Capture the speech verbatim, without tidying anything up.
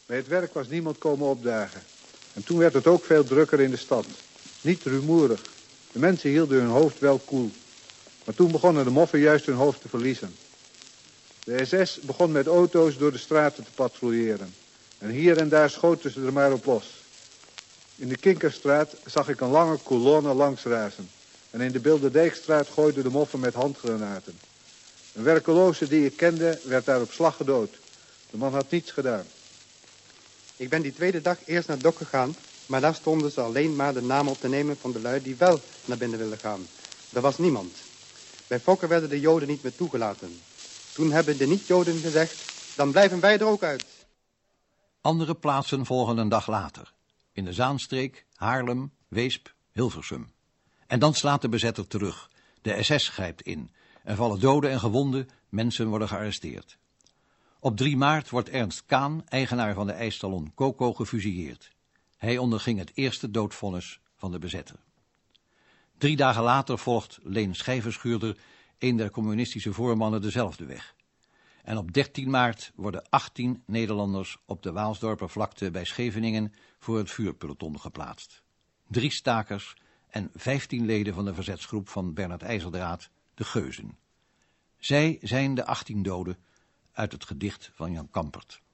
Bij het werk was niemand komen opdagen. En toen werd het ook veel drukker in de stad. Niet rumoerig. De mensen hielden hun hoofd wel koel. Maar toen begonnen de moffen juist hun hoofd te verliezen. De S S begon met auto's door de straten te patrouilleren. En hier en daar schoten ze er maar op los. In de Kinkerstraat zag ik een lange kolonne langs razen. En in de Bilderdijkstraat gooiden de moffen met handgranaten. Een werkeloze die ik kende werd daar op slag gedood. De man had niets gedaan. Ik ben die tweede dag eerst naar Dok gegaan, maar daar stonden ze alleen maar de namen op te nemen van de lui die wel naar binnen wilden gaan. Er was niemand. Bij Fokker werden de Joden niet meer toegelaten. Toen hebben de niet-Joden gezegd, dan blijven wij er ook uit. Andere plaatsen volgen een dag later. In de Zaanstreek, Haarlem, Weesp, Hilversum. En dan slaat de bezetter terug. De S S grijpt in. Er vallen doden en gewonden, mensen worden gearresteerd. Op drie maart wordt Ernst Kaan, eigenaar van de ijssalon Coco, gefusilleerd. Hij onderging het eerste doodvonnis van de bezetter. Drie dagen later volgt Leen Schijverschuurder, een der communistische voormannen, dezelfde weg. En op dertien maart worden achttien Nederlanders op de Waalsdorpervlakte bij Scheveningen voor het vuurpeloton geplaatst. Drie stakers en vijftien leden van de verzetsgroep van Bernard IJzerdraat, de Geuzen. Zij zijn de achttien doden uit het gedicht van Jan Kampert.